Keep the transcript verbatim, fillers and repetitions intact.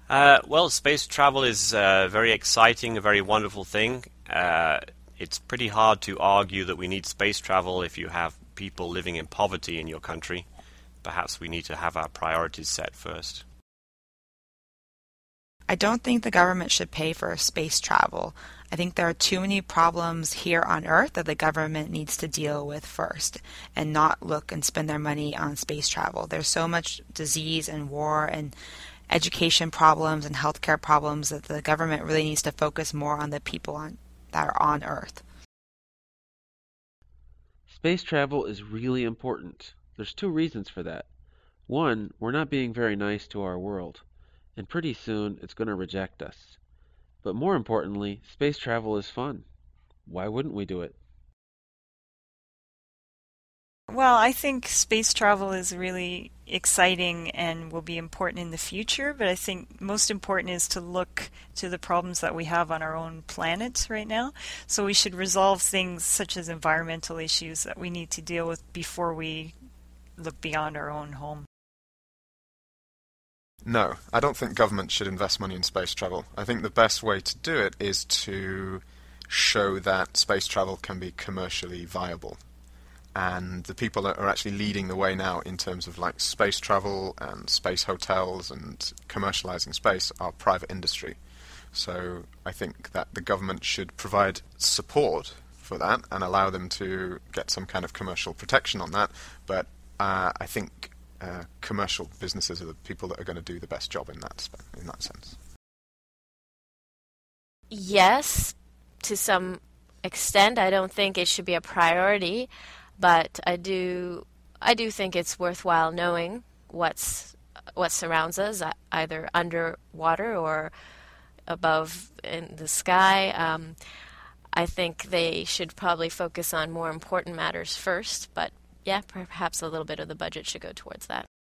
Uh, well, space travel is uh, very exciting, a very wonderful thing. Uh, it's pretty hard to argue that we need space travel if you have people living in poverty in your country. Perhaps we need to have our priorities set first. I don't think the government should pay for space travel. I think there are too many problems here on Earth that the government needs to deal with first and not look and spend their money on space travel. There's so much disease and war and education problems and healthcare problems that the government really needs to focus more on the people on, that are on Earth. Space travel is really important. There's two reasons for that. One, we're not being very nice to our world, and pretty soon it's going to reject us. But more importantly, space travel is fun. Why wouldn't we do it? Well, I think space travel is really exciting and will be important in the future, but I think most important is to look to the problems that we have on our own planet right now. So we should resolve things such as environmental issues that we need to deal with before we look beyond our own home. No, I don't think government should invest money in space travel. I think the best way to do it is to show that space travel can be commercially viable. And the people that are actually leading the way now in terms of like space travel and space hotels and commercializing space are private industry. So I think that the government should provide support for that and allow them to get some kind of commercial protection on that. But uh, I think uh, commercial businesses are the people that are going to do the best job in that sp- in that sense. Yes, to some extent. I don't think it should be a priority. But I do, I do think it's worthwhile knowing what's what surrounds us, either underwater or above in the sky. Um, I think they should probably focus on more important matters first. But yeah, perhaps a little bit of the budget should go towards that.